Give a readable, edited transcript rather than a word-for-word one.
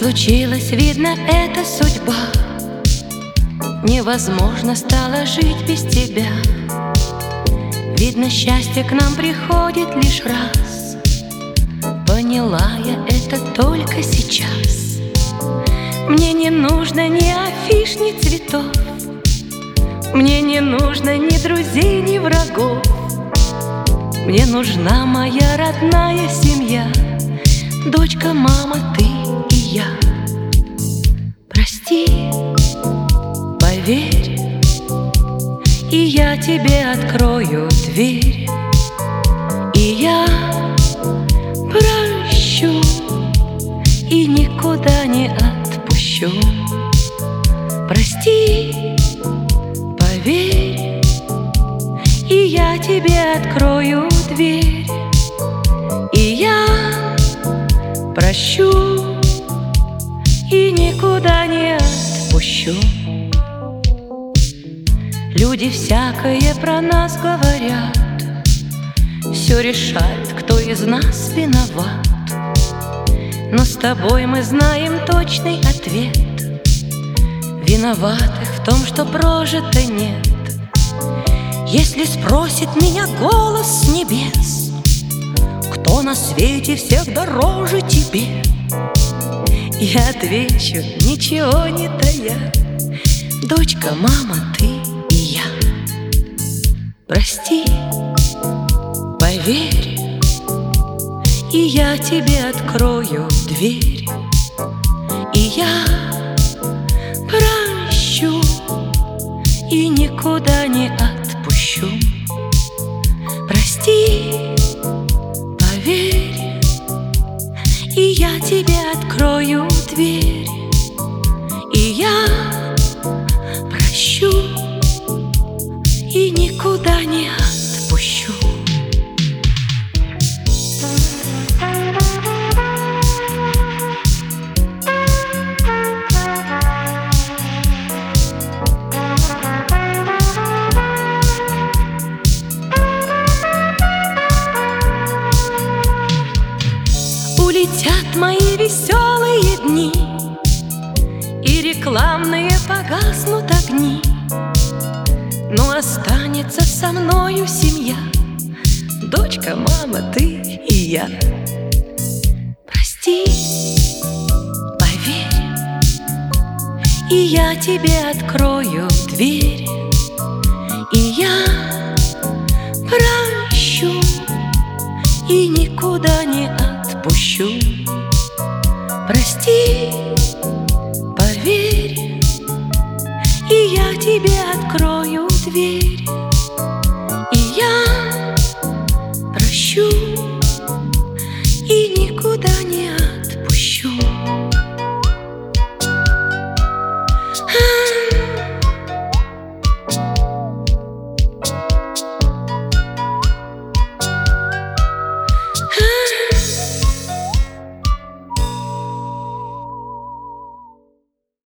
случилось, видно, это судьба. Невозможно стало жить без тебя. Видно, счастье к нам приходит лишь раз. Поняла я это только сейчас. Мне не нужно ни афиш, ни цветов. Мне не нужно ни друзей, ни врагов. Мне нужна моя родная семья. Дочка, мама, ты и я. Прости, поверь, и я тебе открою дверь. И я прощу, и никуда не отпущу. Прости, поверь, и я тебе открою дверь. И я прощу, и никуда не отпущу. Люди всякое про нас говорят, все решает, кто из нас виноват. Но с тобой мы знаем точный ответ. Виноватых в том, что прожито нет. Если спросит меня голос с небес, кто на свете всех дороже тебе, я отвечу, ничего не тая. Дочка, мама, ты и я. Прости, поверь, и я тебе открою дверь. И я прощу, и никуда не отпущу. Прости, поверь, и я тебе открою дверь. И я прощу, и никуда не отпущу. Улетят мои веселые дни, и рекламные погаснут огни, но останется со мною семья. Дочка, мама, ты и я. Прости, поверь, и я тебе открою дверь. И я прощу, и никуда не отпущу. Прости, поверь, и я тебе открою дверь. И я прощу,